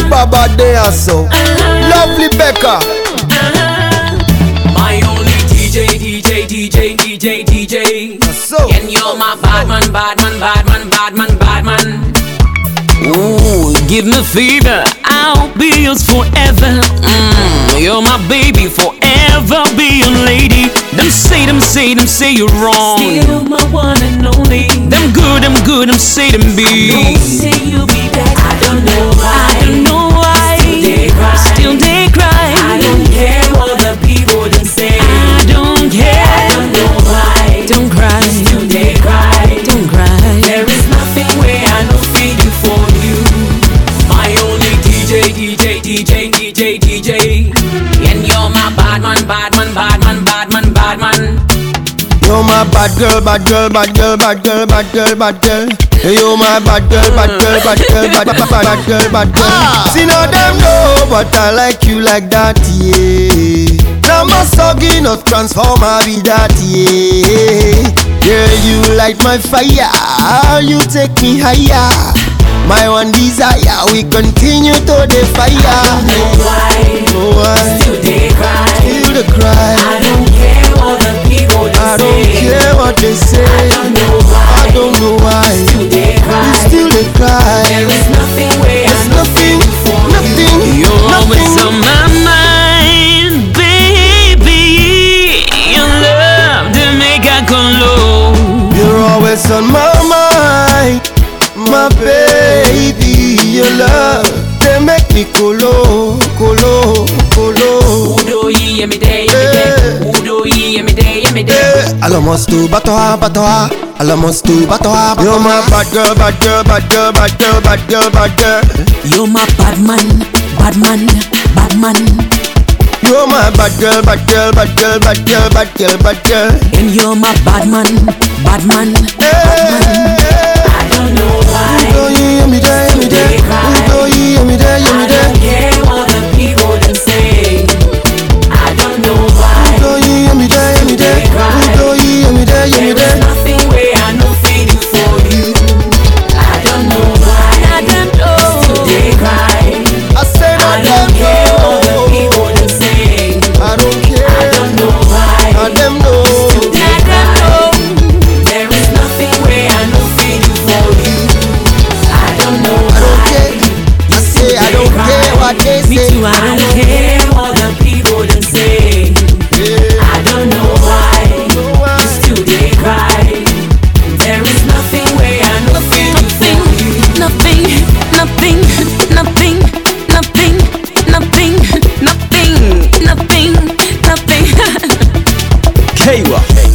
Baba there so. Lovely Becca. My only DJ. So. And you're my bad man. Ooh, give me fever, I'll be yours forever. You're my baby, forever be your lady. Them say you're wrong. Still my one and only. Them good, them say them be. Don't say you'll be back. I don't know why. Still they cry. I don't care what the people them say. I don't care. I don't know why. Don't cry. Still they cry. Don't cry. There is nothing where I know feel you for you. My only DJ. And you're my bad man. You're my bad girl. You're my bad girl. See now them know, but I like you like that, yeah. Now my soggy not transformer be that, yeah. Girl, you light my fire, you take me higher. My one desire, we continue to the fire. I don't know why. Still they cry. Still they cry. I don't care what the people they say. I don't care what they say. I don't know why. Still they cry. Still they cry. There is nothing where There's nothing. You're always nothing. on my mind, baby. Your love to make I go low. You're always on my mind, my baby. Your love, they make me colo. Udo yi every day. Udo yi every day. Almost to batoha. Almost to batoha. You're my bad girl. You're my bad man. You're my bad girl. And you're my bad man. I don't know why. Udo yi every day. I don't care what the people them say. I don't know why. Udo yi every day. There is nothing where I know feel you for you. I don't know why. I don't know. Still they cry. I say I don't care what the people them say. I don't care. I don't know why. I them know. Still they cry. There is nothing where I know feel you for you. I don't know why. I say I don't care what they Me say. too, I don't care what the people them say. I don't know why. Still they cry. There is nothing where I know feel you for you. Nothing. Kaywa.